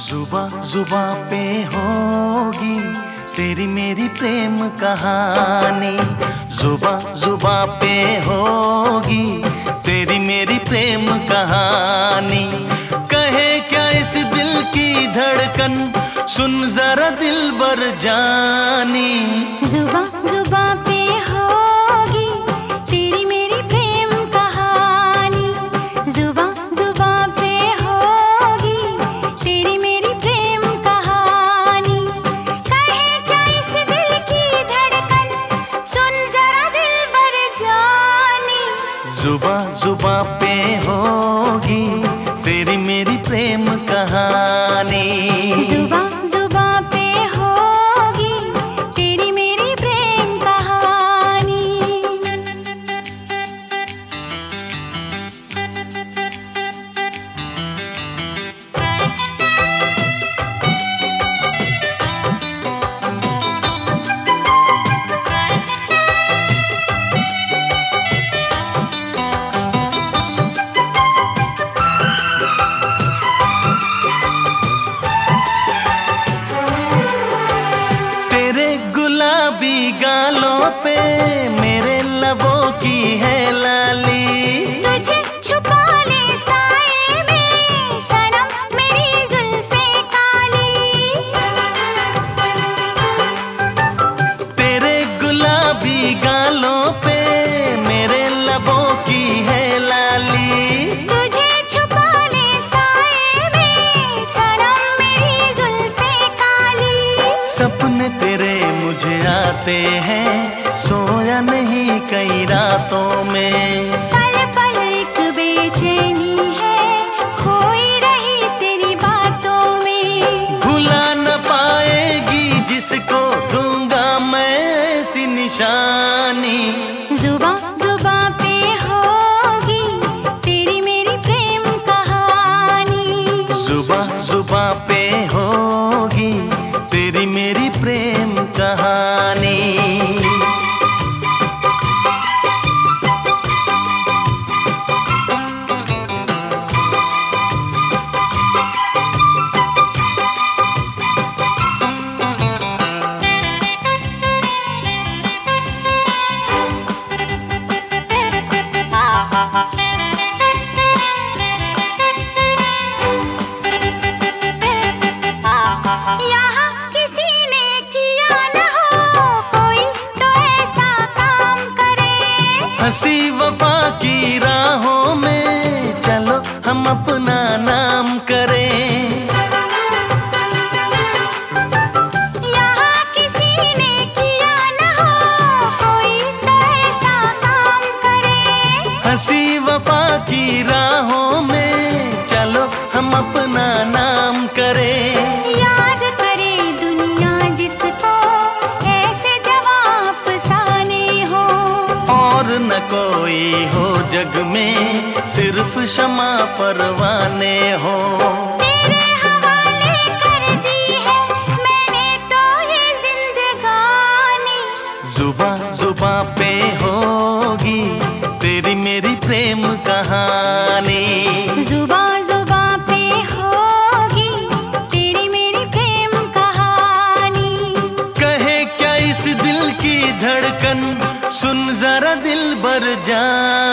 जुबा जुबा पे होगी तेरी मेरी प्रेम कहानी। जुबा जुबा पे होगी तेरी मेरी प्रेम कहानी। कहे क्या इस दिल की धड़कन, सुन जरा दिलबर जानी। जुबा जुबा पे होगी तेरी मेरी प्रेम कहानी। जुबा जुबा पे होगी तेरी मेरी प्रेम कहानी। कहे क्या इस दिल की धड़कन, सुन जरा दिलबर जानी। जुबा जुबा पे होगी तेरी मेरी प्रेम कहानी। जुबा जुबा पे होगी तेरी मेरी प्रेम कहानी। गुलाबी गालों पे मेरे लबों की है लाली। तुझे छुपा ले साए में सनम मेरी जुल्फे काली। तेरे गुलाबी गालों पे मेरे लबों की है लाली। तुझे छुपा ले साए में सनम मेरी जुल्फे काली। सपने तेरे मुझे आते हैं, सोया नहीं कई रातों में। पल पल एक बेचैनी है, खोई रही तेरी बातों में। भुला न पाएगी जिसको दूंगा मैं ऐसी निशानी। जुबा जुबा पे होगी तेरी मेरी प्रेम कहानी। जुबा जुबा पे होगी तेरी मेरी प्रेम कहानी। यहाँ किसी ने किया न हो कोई तो ऐसा काम करे। हंसी वफा की राहों में चलो हम अपना नाम करें। यहाँ किसी ने किया न हो कोई तो ऐसा काम करे। हंसी वफा की राहों में चलो हम अपना नाम करें। याद करे दुनिया जिसको ऐसे जवां अफसाने हो। और न कोई हो जग में सिर्फ शमा परवाने हो। तेरे हवाले कर दी है मैंने तो ये जिंदगानी। जुबा जुबा पे होगी तेरी मेरी प्रेम कहानी। जुबा जुबा पे होगी तेरी मेरी प्रेम कहानी। कहे क्या इस दिल की धड़कन, सुन जरा दिलबर जानी।